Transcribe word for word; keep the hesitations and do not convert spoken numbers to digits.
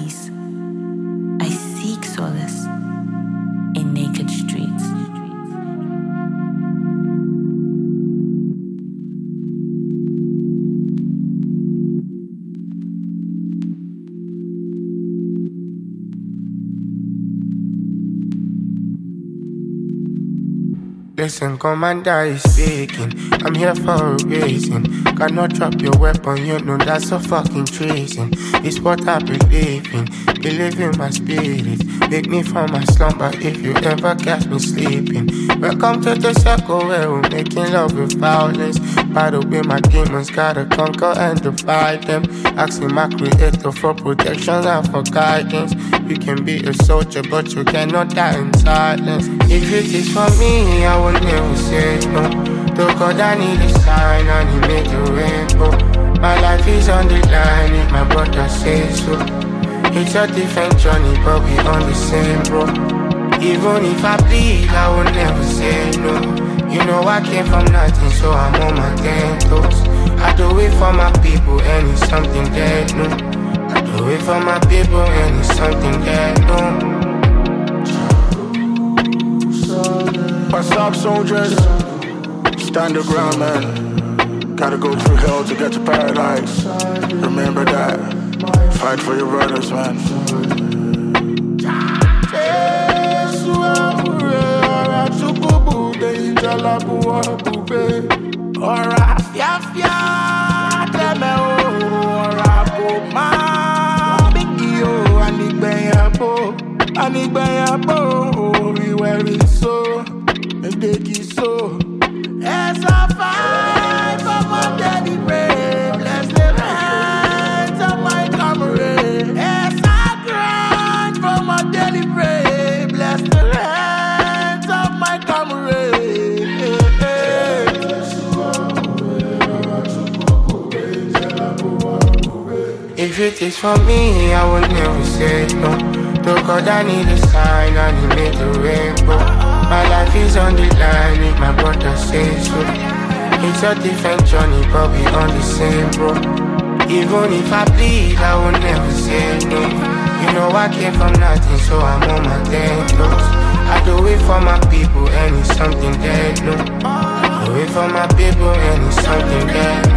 peace, I seek solace in naked streets. Listen, Commander is speaking. I'm here for a reason. Cannot drop your weapon, you know that's a fucking treason. It's what I believe in. Believe in my spirit. Wake me from my slumber if you ever catch me sleeping. Welcome to the circle where we're making love with violence. Battle with my demons, gotta conquer and divide them. Asking my creator for protection and for guidance. You can be a soldier, but you cannot die in silence. If it is for me, I will never say no. To God I need a sign and he made a rainbow. My life is on the line if my brother says so. It's a different journey but we on the same road. Even if I bleed I will never say no. You know I came from nothing so I'm on my ten toes. I do it for my people and it's something that no. I do it for my people and it's something that no. What's up, soldiers? Stand your ground, man. Gotta go through hell to get to paradise. Remember that. Fight for your brothers, man. Take it so. As I fight for my daddy brave, bless the hands of my comrade. As I grind for my daddy brave, bless the hands of my comrade. If it is for me, I will never say no. To God I need a sign and he made a rainbow. My life is on the line if my brother says so. It's a different journey but we on the same road. Even if I bleed I will never say no. You know I came from nothing so I'm on my ten toes. I do it for my people and it's something that no. I do it for my people and it's something that